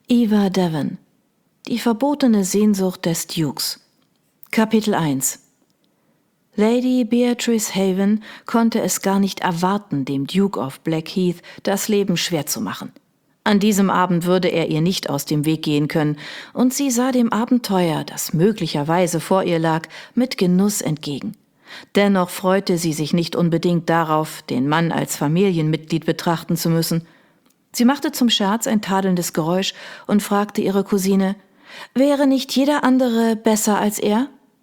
Eva Devon. Die verbotene Sehnsucht des Dukes. Kapitel 1. Lady Beatrice Haven konnte es gar nicht erwarten, dem Duke of Blackheath das Leben schwer zu machen. An diesem Abend würde er ihr nicht aus dem Weg gehen können, und sie sah dem Abenteuer, das möglicherweise vor ihr lag, mit Genuss entgegen. Dennoch freute sie sich nicht unbedingt darauf, den Mann als Familienmitglied betrachten zu müssen. Sie machte zum Scherz ein tadelndes Geräusch und fragte ihre Cousine, wäre nicht jeder andere besser als er?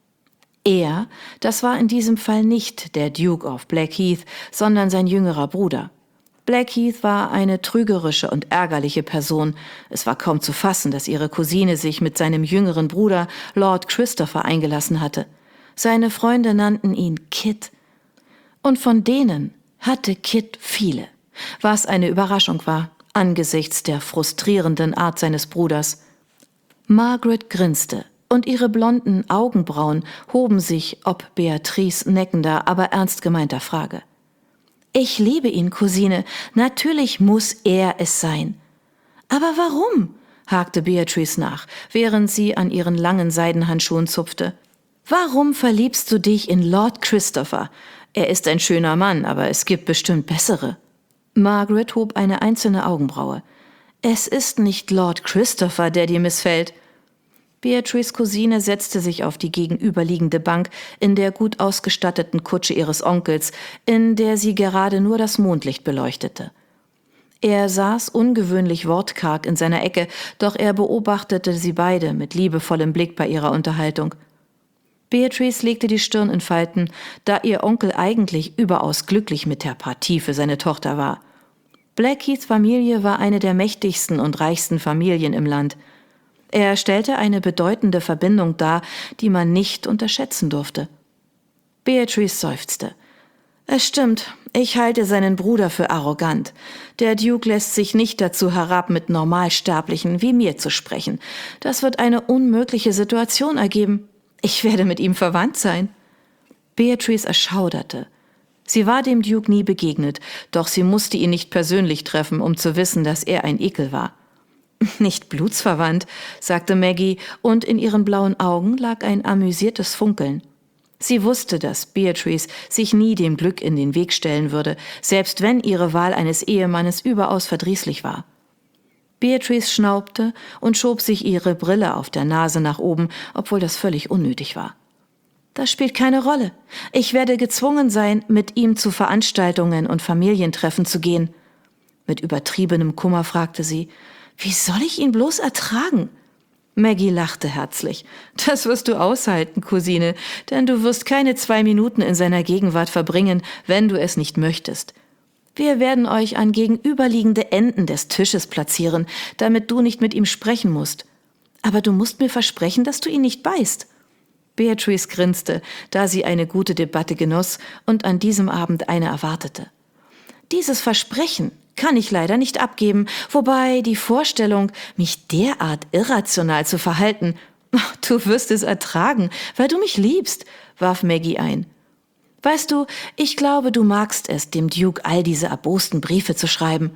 Er, das war in diesem Fall nicht der Duke of Blackheath, sondern sein jüngerer Bruder. Blackheath war eine trügerische und ärgerliche Person. Es war kaum zu fassen, dass ihre Cousine sich mit seinem jüngeren Bruder Lord Christopher eingelassen hatte. Seine Freunde nannten ihn Kit. Und von denen hatte Kit viele, was eine Überraschung war, angesichts der frustrierenden Art seines Bruders. Margaret grinste, und ihre blonden Augenbrauen hoben sich ob Beatrice neckender, aber ernst gemeinter Frage. »Ich liebe ihn, Cousine. Natürlich muss er es sein.« »Aber warum?« hakte Beatrice nach, während sie an ihren langen Seidenhandschuhen zupfte. »Warum verliebst du dich in Lord Christopher? Er ist ein schöner Mann, aber es gibt bestimmt bessere.« Margaret hob eine einzelne Augenbraue. »Es ist nicht Lord Christopher, der dir missfällt.« Beatrices Cousine setzte sich auf die gegenüberliegende Bank in der gut ausgestatteten Kutsche ihres Onkels, in der sie gerade nur das Mondlicht beleuchtete. Er saß ungewöhnlich wortkarg in seiner Ecke, doch er beobachtete sie beide mit liebevollem Blick bei ihrer Unterhaltung. Beatrice legte die Stirn in Falten, da ihr Onkel eigentlich überaus glücklich mit der Partie für seine Tochter war. Blackheaths Familie war eine der mächtigsten und reichsten Familien im Land. Er stellte eine bedeutende Verbindung dar, die man nicht unterschätzen durfte. Beatrice seufzte. »Es stimmt, ich halte seinen Bruder für arrogant. Der Duke lässt sich nicht dazu herab, mit Normalsterblichen wie mir zu sprechen. Das wird eine unmögliche Situation ergeben. Ich werde mit ihm verwandt sein.« Beatrice erschauderte. Sie war dem Duke nie begegnet, doch sie musste ihn nicht persönlich treffen, um zu wissen, dass er ein Ekel war. »Nicht blutsverwandt«, sagte Maggie, und in ihren blauen Augen lag ein amüsiertes Funkeln. Sie wusste, dass Beatrice sich nie dem Glück in den Weg stellen würde, selbst wenn ihre Wahl eines Ehemannes überaus verdrießlich war. Beatrice schnaubte und schob sich ihre Brille auf der Nase nach oben, obwohl das völlig unnötig war. »Das spielt keine Rolle. Ich werde gezwungen sein, mit ihm zu Veranstaltungen und Familientreffen zu gehen.« Mit übertriebenem Kummer fragte sie, »Wie soll ich ihn bloß ertragen?« Maggie lachte herzlich. »Das wirst du aushalten, Cousine, denn du wirst keine 2 Minuten in seiner Gegenwart verbringen, wenn du es nicht möchtest. Wir werden euch an gegenüberliegende Enden des Tisches platzieren, damit du nicht mit ihm sprechen musst. Aber du musst mir versprechen, dass du ihn nicht beißt.« Beatrice grinste, da sie eine gute Debatte genoss und an diesem Abend eine erwartete. »Dieses Versprechen kann ich leider nicht abgeben, wobei die Vorstellung, mich derart irrational zu verhalten, du wirst es ertragen, weil du mich liebst«, warf Maggie ein. »Weißt du, ich glaube, du magst es, dem Duke all diese erbosten Briefe zu schreiben.«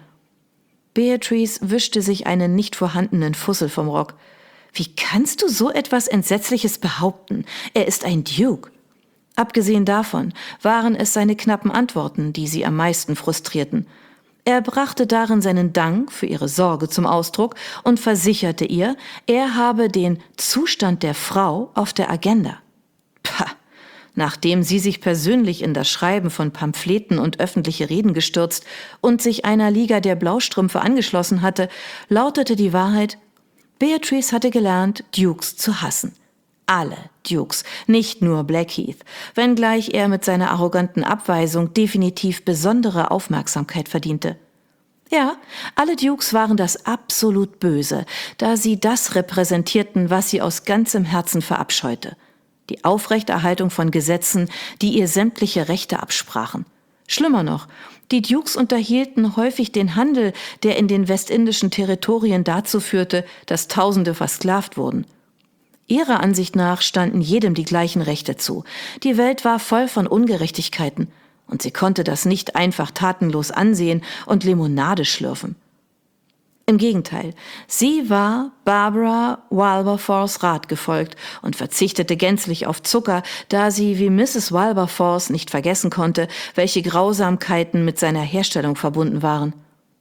Beatrice wischte sich einen nicht vorhandenen Fussel vom Rock. »Wie kannst du so etwas Entsetzliches behaupten? Er ist ein Duke.« Abgesehen davon waren es seine knappen Antworten, die sie am meisten frustrierten. Er brachte darin seinen Dank für ihre Sorge zum Ausdruck und versicherte ihr, er habe den Zustand der Frau auf der Agenda. Pah! Nachdem sie sich persönlich in das Schreiben von Pamphleten und öffentliche Reden gestürzt und sich einer Liga der Blaustrümpfe angeschlossen hatte, lautete die Wahrheit: Beatrice hatte gelernt, Dukes zu hassen. Alle Dukes, nicht nur Blackheath, wenngleich er mit seiner arroganten Abweisung definitiv besondere Aufmerksamkeit verdiente. Ja, alle Dukes waren das absolut Böse, da sie das repräsentierten, was sie aus ganzem Herzen verabscheute: die Aufrechterhaltung von Gesetzen, die ihr sämtliche Rechte absprachen. Schlimmer noch, die Dukes unterhielten häufig den Handel, der in den westindischen Territorien dazu führte, dass Tausende versklavt wurden. Ihrer Ansicht nach standen jedem die gleichen Rechte zu. Die Welt war voll von Ungerechtigkeiten, und sie konnte das nicht einfach tatenlos ansehen und Limonade schlürfen. Im Gegenteil, sie war Barbara Wilberforce Rat gefolgt und verzichtete gänzlich auf Zucker, da sie wie Mrs. Wilberforce nicht vergessen konnte, welche Grausamkeiten mit seiner Herstellung verbunden waren.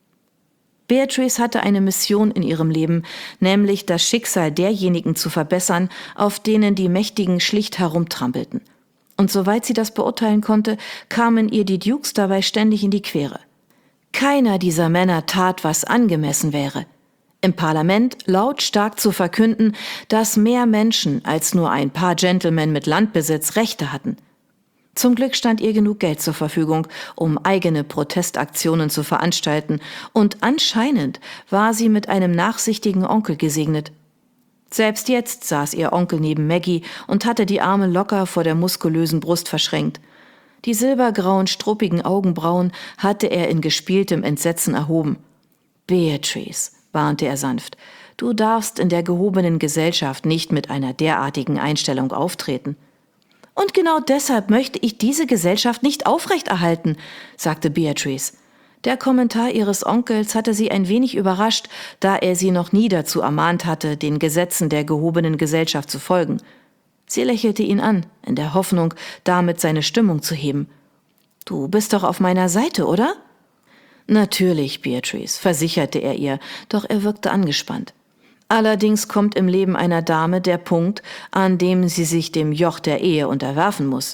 Beatrice hatte eine Mission in ihrem Leben, nämlich das Schicksal derjenigen zu verbessern, auf denen die Mächtigen schlicht herumtrampelten. Und soweit sie das beurteilen konnte, kamen ihr die Dukes dabei ständig in die Quere. Keiner dieser Männer tat, was angemessen wäre. Im Parlament lautstark zu verkünden, dass mehr Menschen als nur ein paar Gentlemen mit Landbesitz Rechte hatten. Zum Glück stand ihr genug Geld zur Verfügung, um eigene Protestaktionen zu veranstalten, und anscheinend war sie mit einem nachsichtigen Onkel gesegnet. Selbst jetzt saß ihr Onkel neben Maggie und hatte die Arme locker vor der muskulösen Brust verschränkt. Die silbergrauen, struppigen Augenbrauen hatte er in gespieltem Entsetzen erhoben. »Beatrice«, warnte er sanft, »du darfst in der gehobenen Gesellschaft nicht mit einer derartigen Einstellung auftreten.« »Und genau deshalb möchte ich diese Gesellschaft nicht aufrechterhalten«, sagte Beatrice. Der Kommentar ihres Onkels hatte sie ein wenig überrascht, da er sie noch nie dazu ermahnt hatte, den Gesetzen der gehobenen Gesellschaft zu folgen. Sie lächelte ihn an, in der Hoffnung, damit seine Stimmung zu heben. »Du bist doch auf meiner Seite, oder?« »Natürlich, Beatrice«, versicherte er ihr, doch er wirkte angespannt. »Allerdings kommt im Leben einer Dame der Punkt, an dem sie sich dem Joch der Ehe unterwerfen muss.«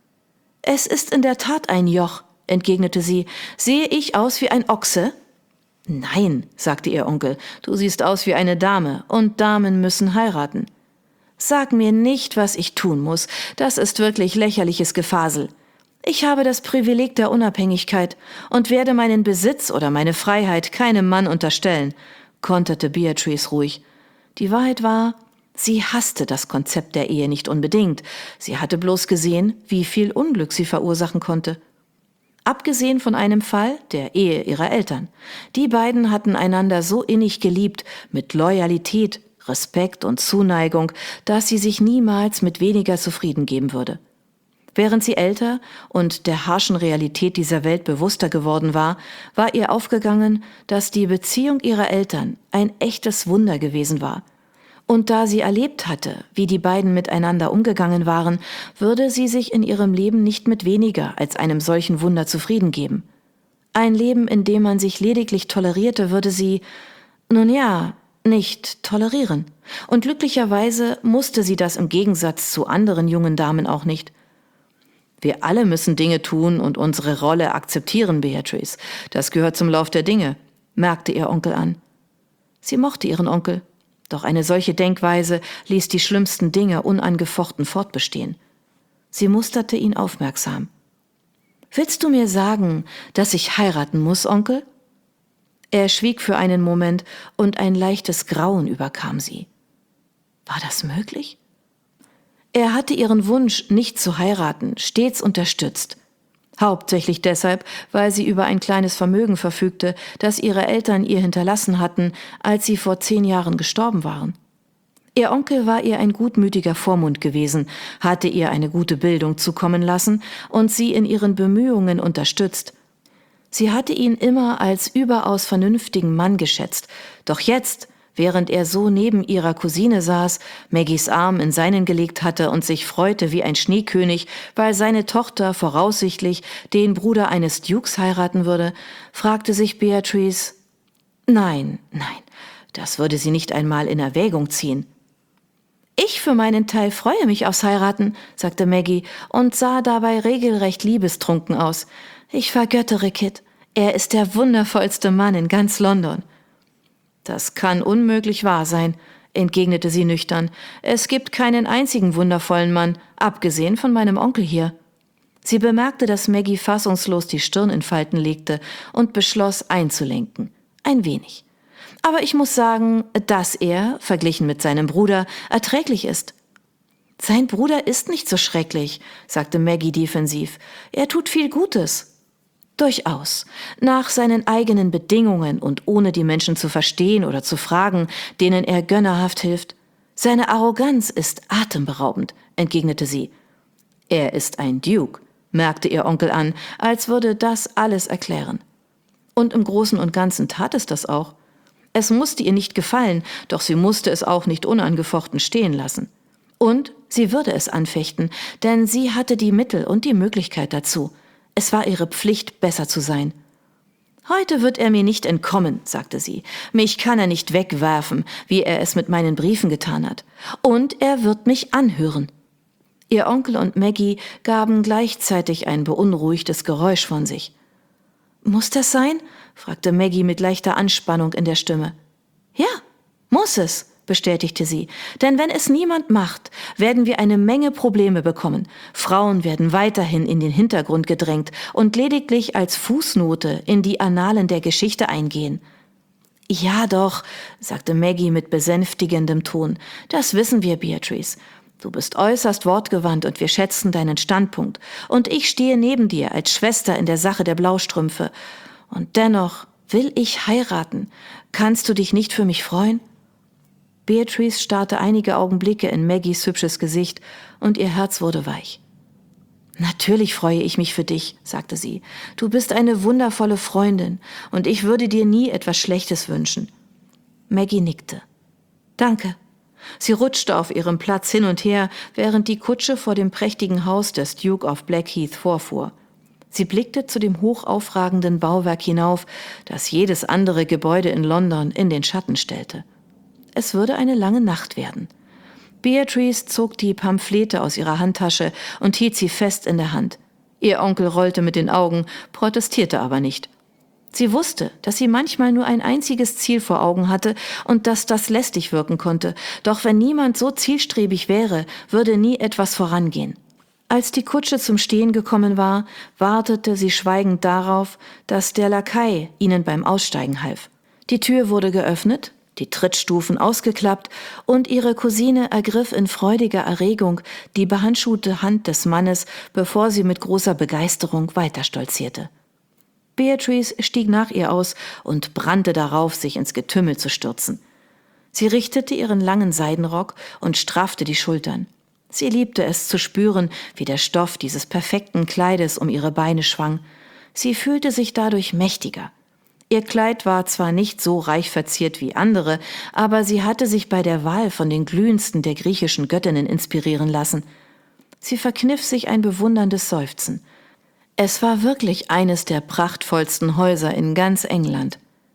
»Es ist in der Tat ein Joch«, entgegnete sie. »Sehe ich aus wie ein Ochse?« »Nein«, sagte ihr Onkel, »du siehst aus wie eine Dame, und Damen müssen heiraten.« »Sag mir nicht, was ich tun muss. Das ist wirklich lächerliches Gefasel. Ich habe das Privileg der Unabhängigkeit und werde meinen Besitz oder meine Freiheit keinem Mann unterstellen«, konterte Beatrice ruhig. Die Wahrheit war, sie hasste das Konzept der Ehe nicht unbedingt. Sie hatte bloß gesehen, wie viel Unglück sie verursachen konnte. Abgesehen von einem Fall, der Ehe ihrer Eltern. Die beiden hatten einander so innig geliebt, mit Loyalität, Respekt und Zuneigung, dass sie sich niemals mit weniger zufrieden geben würde. Während sie älter und der harschen Realität dieser Welt bewusster geworden war, war ihr aufgegangen, dass die Beziehung ihrer Eltern ein echtes Wunder gewesen war. Und da sie erlebt hatte, wie die beiden miteinander umgegangen waren, würde sie sich in ihrem Leben nicht mit weniger als einem solchen Wunder zufrieden geben. Ein Leben, in dem man sich lediglich tolerierte, würde sie, nun ja, nicht tolerieren. Und glücklicherweise musste sie das im Gegensatz zu anderen jungen Damen auch nicht. »Wir alle müssen Dinge tun und unsere Rolle akzeptieren, Beatrice. Das gehört zum Lauf der Dinge«, merkte ihr Onkel an. Sie mochte ihren Onkel, doch eine solche Denkweise ließ die schlimmsten Dinge unangefochten fortbestehen. Sie musterte ihn aufmerksam. »Willst du mir sagen, dass ich heiraten muss, Onkel?« Er schwieg für einen Moment und ein leichtes Grauen überkam sie. War das möglich? Er hatte ihren Wunsch, nicht zu heiraten, stets unterstützt. Hauptsächlich deshalb, weil sie über ein kleines Vermögen verfügte, das ihre Eltern ihr hinterlassen hatten, als sie vor 10 Jahren gestorben waren. Ihr Onkel war ihr ein gutmütiger Vormund gewesen, hatte ihr eine gute Bildung zukommen lassen und sie in ihren Bemühungen unterstützt. Sie hatte ihn immer als überaus vernünftigen Mann geschätzt, doch jetzt, während er so neben ihrer Cousine saß, Maggies Arm in seinen gelegt hatte und sich freute wie ein Schneekönig, weil seine Tochter voraussichtlich den Bruder eines Dukes heiraten würde, fragte sich Beatrice, nein, das würde sie nicht einmal in Erwägung ziehen. »Ich für meinen Teil freue mich aufs Heiraten«, sagte Maggie und sah dabei regelrecht liebestrunken aus. »Ich vergöttere Kit. Er ist der wundervollste Mann in ganz London.« »Das kann unmöglich wahr sein«, entgegnete sie nüchtern. »Es gibt keinen einzigen wundervollen Mann, abgesehen von meinem Onkel hier.« Sie bemerkte, dass Maggie fassungslos die Stirn in Falten legte und beschloss, einzulenken. Ein wenig. »Aber ich muss sagen, dass er, verglichen mit seinem Bruder, erträglich ist.« »Sein Bruder ist nicht so schrecklich«, sagte Maggie defensiv. »Er tut viel Gutes.« »Durchaus. Nach seinen eigenen Bedingungen und ohne die Menschen zu verstehen oder zu fragen, denen er gönnerhaft hilft. Seine Arroganz ist atemberaubend«, entgegnete sie. »Er ist ein Duke«, merkte ihr Onkel an, als würde das alles erklären. Und im Großen und Ganzen tat es das auch. Es musste ihr nicht gefallen, doch sie musste es auch nicht unangefochten stehen lassen. Und sie würde es anfechten, denn sie hatte die Mittel und die Möglichkeit dazu. Es war ihre Pflicht, besser zu sein. »Heute wird er mir nicht entkommen«, sagte sie. »Mich kann er nicht wegwerfen, wie er es mit meinen Briefen getan hat. Und er wird mich anhören.« Ihr Onkel und Maggie gaben gleichzeitig ein beunruhigtes Geräusch von sich. »Muss das sein?« fragte Maggie mit leichter Anspannung in der Stimme. »Ja, muss es«, bestätigte sie. »Denn wenn es niemand macht, werden wir eine Menge Probleme bekommen. Frauen werden weiterhin in den Hintergrund gedrängt und lediglich als Fußnote in die Annalen der Geschichte eingehen.« »Ja doch«, sagte Maggie mit besänftigendem Ton. »Das wissen wir, Beatrice. Du bist äußerst wortgewandt und wir schätzen deinen Standpunkt. Und ich stehe neben dir als Schwester in der Sache der Blaustrümpfe. Und dennoch will ich heiraten. Kannst du dich nicht für mich freuen?« Beatrice starrte einige Augenblicke in Maggies hübsches Gesicht und ihr Herz wurde weich. »Natürlich freue ich mich für dich«, sagte sie. »Du bist eine wundervolle Freundin und ich würde dir nie etwas Schlechtes wünschen.« Maggie nickte. »Danke.« Sie rutschte auf ihrem Platz hin und her, während die Kutsche vor dem prächtigen Haus des Duke of Blackheath vorfuhr. Sie blickte zu dem hochaufragenden Bauwerk hinauf, das jedes andere Gebäude in London in den Schatten stellte. Es würde eine lange Nacht werden. Beatrice zog die Pamphlete aus ihrer Handtasche und hielt sie fest in der Hand. Ihr Onkel rollte mit den Augen, protestierte aber nicht. Sie wusste, dass sie manchmal nur ein einziges Ziel vor Augen hatte und dass das lästig wirken konnte. Doch wenn niemand so zielstrebig wäre, würde nie etwas vorangehen. Als die Kutsche zum Stehen gekommen war, wartete sie schweigend darauf, dass der Lakai ihnen beim Aussteigen half. Die Tür wurde geöffnet, die Trittstufen ausgeklappt und ihre Cousine ergriff in freudiger Erregung die behandschuhte Hand des Mannes, bevor sie mit großer Begeisterung weiterstolzierte. Beatrice stieg nach ihr aus und brannte darauf, sich ins Getümmel zu stürzen. Sie richtete ihren langen Seidenrock und straffte die Schultern. Sie liebte es zu spüren, wie der Stoff dieses perfekten Kleides um ihre Beine schwang. Sie fühlte sich dadurch mächtiger. Ihr Kleid war zwar nicht so reich verziert wie andere, aber sie hatte sich bei der Wahl von den glühendsten der griechischen Göttinnen inspirieren lassen. Sie verkniff sich ein bewunderndes Seufzen. Es war wirklich eines der prachtvollsten Häuser in ganz England.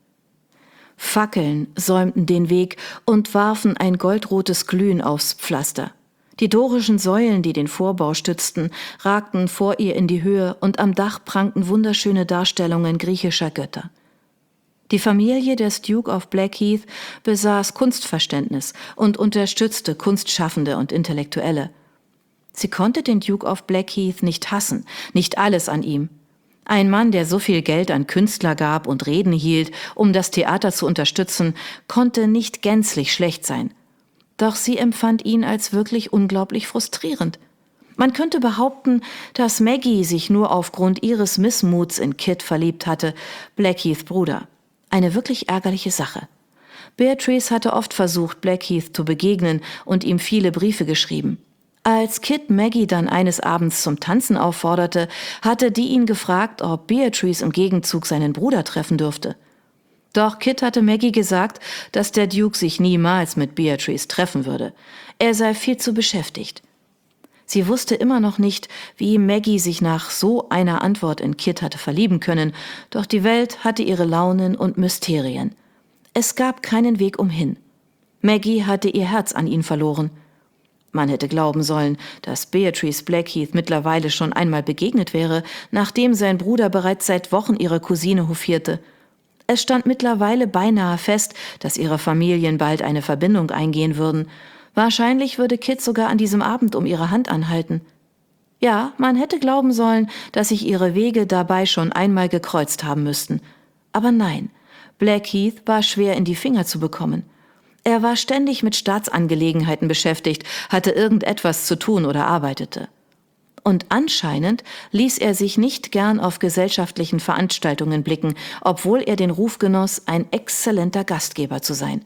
Fackeln säumten den Weg und warfen ein goldrotes Glühen aufs Pflaster. Die dorischen Säulen, die den Vorbau stützten, ragten vor ihr in die Höhe und am Dach prangten wunderschöne Darstellungen griechischer Götter. Die Familie des Duke of Blackheath besaß Kunstverständnis und unterstützte Kunstschaffende und Intellektuelle. Sie konnte den Duke of Blackheath nicht hassen, nicht alles an ihm. Ein Mann, der so viel Geld an Künstler gab und Reden hielt, um das Theater zu unterstützen, konnte nicht gänzlich schlecht sein. Doch sie empfand ihn als wirklich unglaublich frustrierend. Man könnte behaupten, dass Maggie sich nur aufgrund ihres Missmuts in Kit verliebt hatte, Blackheaths Bruder. Eine wirklich ärgerliche Sache. Beatrice hatte oft versucht, Blackheath zu begegnen und ihm viele Briefe geschrieben. Als Kit Maggie dann eines Abends zum Tanzen aufforderte, hatte die ihn gefragt, ob Beatrice im Gegenzug seinen Bruder treffen dürfte. Doch Kit hatte Maggie gesagt, dass der Duke sich niemals mit Beatrice treffen würde. Er sei viel zu beschäftigt. Sie wusste immer noch nicht, wie Maggie sich nach so einer Antwort in Kit hatte verlieben können, doch die Welt hatte ihre Launen und Mysterien. Es gab keinen Weg umhin. Maggie hatte ihr Herz an ihn verloren. Man hätte glauben sollen, dass Beatrice Blackheath mittlerweile schon einmal begegnet wäre, nachdem sein Bruder bereits seit Wochen ihre Cousine hofierte. Es stand mittlerweile beinahe fest, dass ihre Familien bald eine Verbindung eingehen würden. Wahrscheinlich würde Kit sogar an diesem Abend um ihre Hand anhalten. Ja, man hätte glauben sollen, dass sich ihre Wege dabei schon einmal gekreuzt haben müssten. Aber nein, Blackheath war schwer in die Finger zu bekommen. Er war ständig mit Staatsangelegenheiten beschäftigt, hatte irgendetwas zu tun oder arbeitete. Und anscheinend ließ er sich nicht gern auf gesellschaftlichen Veranstaltungen blicken, obwohl er den Ruf genoss, ein exzellenter Gastgeber zu sein.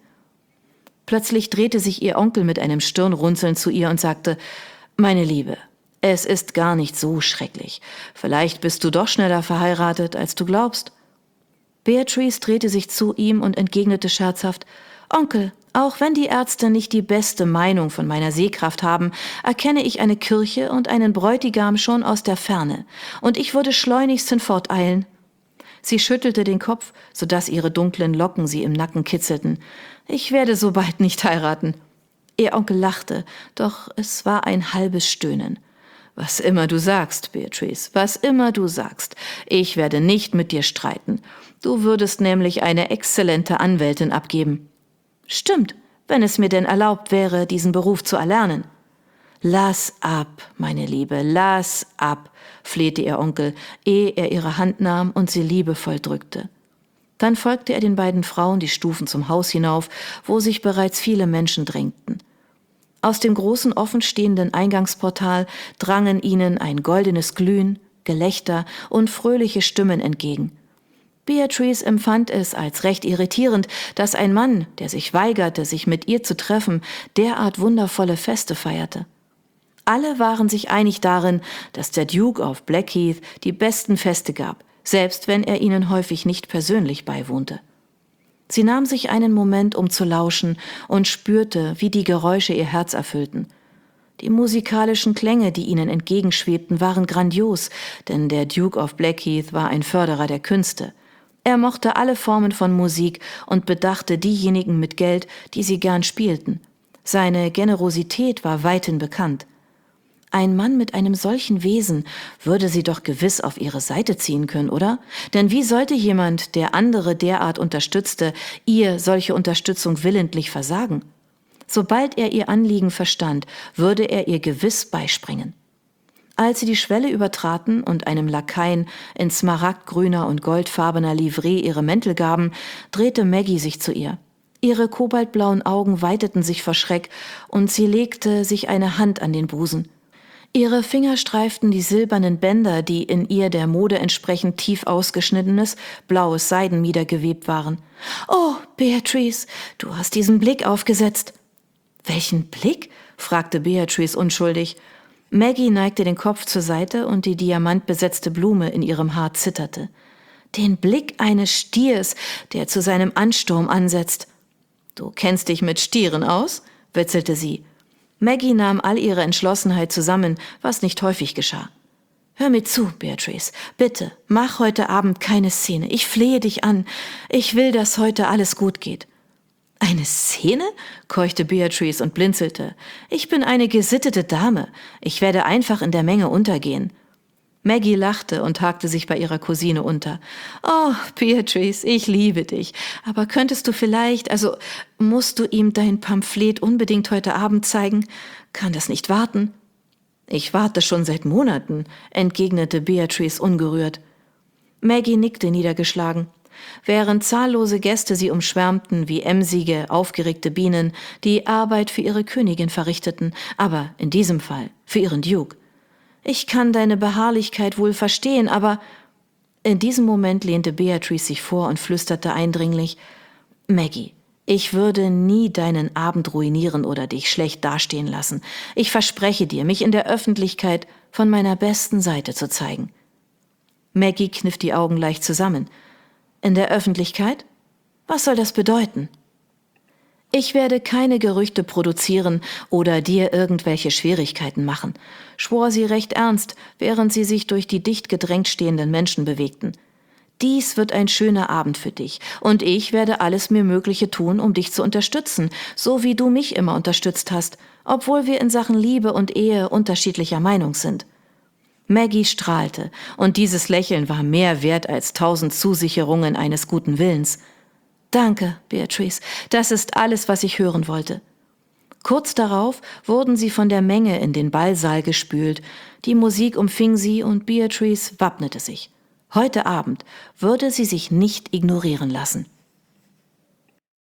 Plötzlich drehte sich ihr Onkel mit einem Stirnrunzeln zu ihr und sagte: »Meine Liebe, es ist gar nicht so schrecklich. Vielleicht bist du doch schneller verheiratet, als du glaubst.« Beatrice drehte sich zu ihm und entgegnete scherzhaft: »Onkel, auch wenn die Ärzte nicht die beste Meinung von meiner Sehkraft haben, erkenne ich eine Kirche und einen Bräutigam schon aus der Ferne, und ich würde schleunigst hinforteilen.« Sie schüttelte den Kopf, sodass ihre dunklen Locken sie im Nacken kitzelten. »Ich werde so bald nicht heiraten.« Ihr Onkel lachte, doch es war ein halbes Stöhnen. »Was immer du sagst, Beatrice, was immer du sagst. Ich werde nicht mit dir streiten. Du würdest nämlich eine exzellente Anwältin abgeben.« »Stimmt, wenn es mir denn erlaubt wäre, diesen Beruf zu erlernen.« »Lass ab, meine Liebe, lass ab«, flehte ihr Onkel, ehe er ihre Hand nahm und sie liebevoll drückte. Dann folgte er den beiden Frauen die Stufen zum Haus hinauf, wo sich bereits viele Menschen drängten. Aus dem großen offenstehenden Eingangsportal drangen ihnen ein goldenes Glühen, Gelächter und fröhliche Stimmen entgegen. Beatrice empfand es als recht irritierend, dass ein Mann, der sich weigerte, sich mit ihr zu treffen, derart wundervolle Feste feierte. Alle waren sich einig darin, dass der Duke of Blackheath die besten Feste gab, selbst wenn er ihnen häufig nicht persönlich beiwohnte. Sie nahm sich einen Moment, um zu lauschen, und spürte, wie die Geräusche ihr Herz erfüllten. Die musikalischen Klänge, die ihnen entgegenschwebten, waren grandios, denn der Duke of Blackheath war ein Förderer der Künste. Er mochte alle Formen von Musik und bedachte diejenigen mit Geld, die sie gern spielten. Seine Generosität war weithin bekannt. Ein Mann mit einem solchen Wesen würde sie doch gewiss auf ihre Seite ziehen können, oder? Denn wie sollte jemand, der andere derart unterstützte, ihr solche Unterstützung willentlich versagen? Sobald er ihr Anliegen verstand, würde er ihr gewiss beispringen. Als sie die Schwelle übertraten und einem Lakaien in smaragdgrüner und goldfarbener Livree ihre Mäntel gaben, drehte Maggie sich zu ihr. Ihre kobaltblauen Augen weiteten sich vor Schreck und sie legte sich eine Hand an den Busen. Ihre Finger streiften die silbernen Bänder, die in ihr der Mode entsprechend tief ausgeschnittenes, blaues Seidenmieder gewebt waren. »Oh, Beatrice, du hast diesen Blick aufgesetzt.« »Welchen Blick?« fragte Beatrice unschuldig. Maggie neigte den Kopf zur Seite und die diamantbesetzte Blume in ihrem Haar zitterte. »Den Blick eines Stiers, der zu seinem Ansturm ansetzt.« »Du kennst dich mit Stieren aus?« witzelte sie. Maggie nahm all ihre Entschlossenheit zusammen, was nicht häufig geschah. »Hör mir zu, Beatrice. Bitte, mach heute Abend keine Szene. Ich flehe dich an. Ich will, dass heute alles gut geht.« »Eine Szene?« keuchte Beatrice und blinzelte. »Ich bin eine gesittete Dame. Ich werde einfach in der Menge untergehen.« Maggie lachte und hakte sich bei ihrer Cousine unter. »Oh, Beatrice, ich liebe dich. Aber könntest du vielleicht, musst du ihm dein Pamphlet unbedingt heute Abend zeigen? Kann das nicht warten?« »Ich warte schon seit Monaten«, entgegnete Beatrice ungerührt. Maggie nickte niedergeschlagen. Während zahllose Gäste sie umschwärmten wie emsige, aufgeregte Bienen, die Arbeit für ihre Königin verrichteten, aber in diesem Fall für ihren Duke. »Ich kann deine Beharrlichkeit wohl verstehen, aber…« In diesem Moment lehnte Beatrice sich vor und flüsterte eindringlich: »Maggie, ich würde nie deinen Abend ruinieren oder dich schlecht dastehen lassen. Ich verspreche dir, mich in der Öffentlichkeit von meiner besten Seite zu zeigen.« Maggie kniff die Augen leicht zusammen. »In der Öffentlichkeit? Was soll das bedeuten?« »Ich werde keine Gerüchte produzieren oder dir irgendwelche Schwierigkeiten machen«, schwor sie recht ernst, während sie sich durch die dicht gedrängt stehenden Menschen bewegten. »Dies wird ein schöner Abend für dich, und ich werde alles mir Mögliche tun, um dich zu unterstützen, so wie du mich immer unterstützt hast, obwohl wir in Sachen Liebe und Ehe unterschiedlicher Meinung sind.« Maggie strahlte, und dieses Lächeln war mehr wert als 1000 Zusicherungen eines guten Willens. »Danke, Beatrice, das ist alles, was ich hören wollte.« Kurz darauf wurden sie von der Menge in den Ballsaal gespült. Die Musik umfing sie und Beatrice wappnete sich. Heute Abend würde sie sich nicht ignorieren lassen.